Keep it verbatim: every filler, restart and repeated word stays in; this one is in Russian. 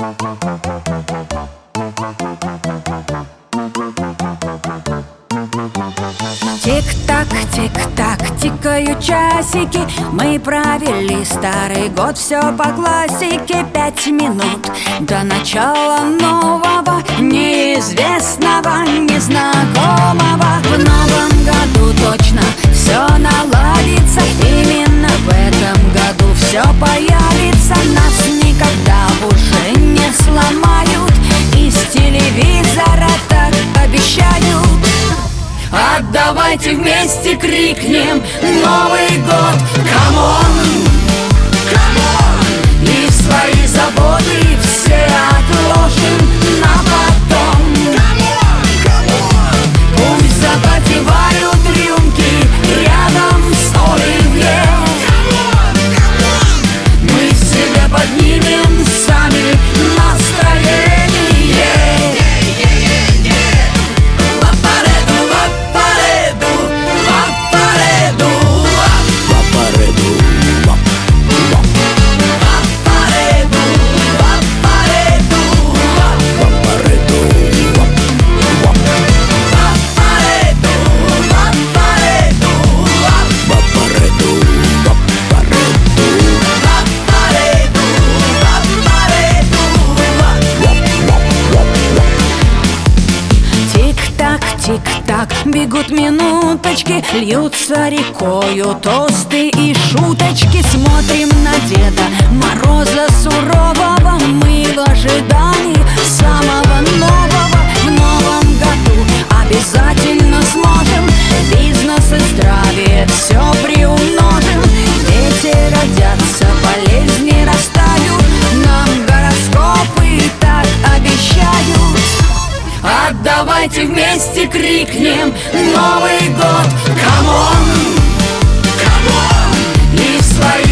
Тик-так, тик-так, тикают часики. Мы провели старый год, все по классике. Пять минут до начала нового, неизвестного, незнакомого. В новом году точно все наладится. Именно в этом году все появится. Нас никогда уже не сломают. Из телевизора так обещают. А давайте вместе крикнем Новый год, камон, камон! И свои заботы все отложим на потом. Камон, камон! Пусть запотевают рюмки рядом с оливье. Камон, камон! Мы себе поднимем сами настроение. Тик-так, бегут минуточки, льются рекою тосты и шуточки. Смотрим на Деда Мороза сурового, мы в ожидании самого нового. В новом году обязательно сможем бизнес и здравие все приумножим. Дети родятся, болезни растают, нам гороскопы так обещают. А давайте вместе крикнем Новый год, камон, камон! И свои